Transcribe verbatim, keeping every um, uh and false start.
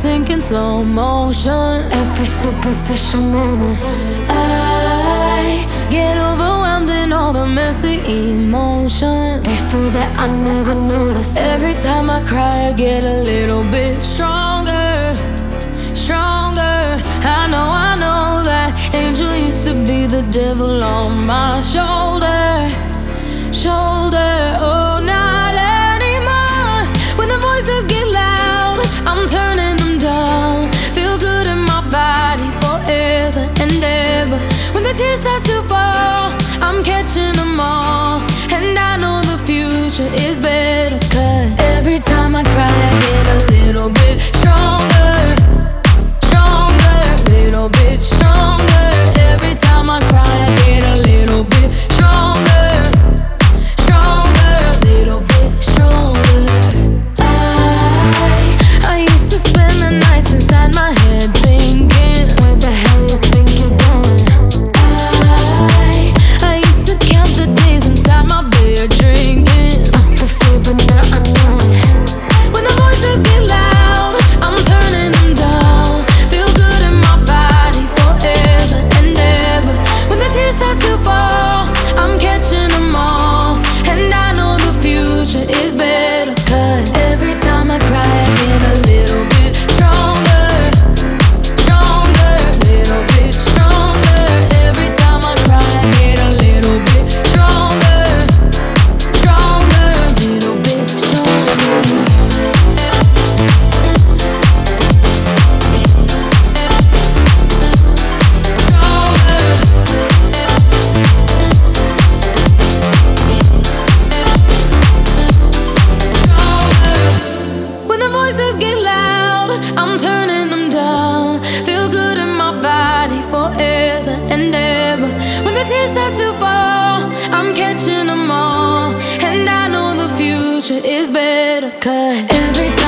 sink in slow motion. Every superficial moment, I get overwhelmed in all the messy emotions. it's so that I never noticed. Every time I cry, I get a little bit stronger, stronger. I know, I know that angel used to be the devil on my shoulder, shoulder. Oh, not anymore. When the voices get loud, I'm turning them down. Feel good in my body forever and ever. When the tears start to fall, I'm catching them all. And I know the future is better, 'cause every time I cry, I get a little bit stronger, stronger, little bit stronger. Every time I cry, I get a little bit stronger, stronger, little bit stronger. I, I used to spend the nights inside my head thinking, Where the hell you think you're going? I, I used to count the days inside my bed drinking. The fear, but now I know it. When the voices get loud, I'm turning them down. Feel good in my body forever and ever. When the tears start to fall, I'm catching them all. And I know the future is better, 'cause every time I cry, I get a little bit stronger, stronger, little bit stronger. Every time I cry, I get a little bit stronger, stronger, little bit stronger. When the voices get loud, I'm turning them down. Feel good in my body forever and ever. When the tears start to fall, I'm catching them all. And I know the future is better, 'cause every time